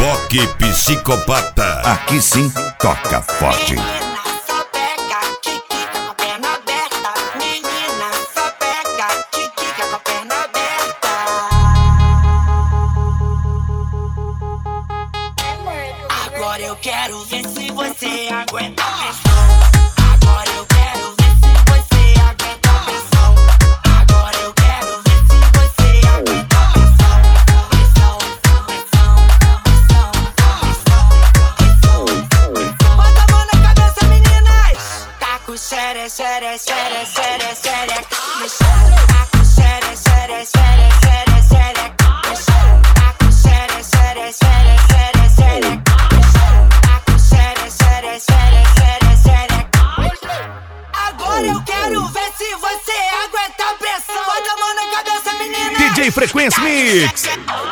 Boque Psicopata. Aqui sim, toca forte. Menina, só pega, quiquica com a perna aberta. Menina, só pega, quiquica com a perna aberta. Agora eu quero ver se você aguenta a pressão. Agora eu quero ver se você aguenta a pressão. Agora eu quero ver se você aguenta a pressão. Pressão, pressão, pressão, pressão, pressão, pressão. Bota a mão na cabeça, meninas. Tá com xere, xere, xere, xere, xere no chão. Tá com xere, xere, xere, xere, xere no chão. Tá com xere, xere, xere, xere, xere no chão. Tá com xere, xere, xere, xere, xere no chão. Agora eu quero ver se você aguenta a pressão. Bota a mão na cabeça, menina. DJ Frequência Mix.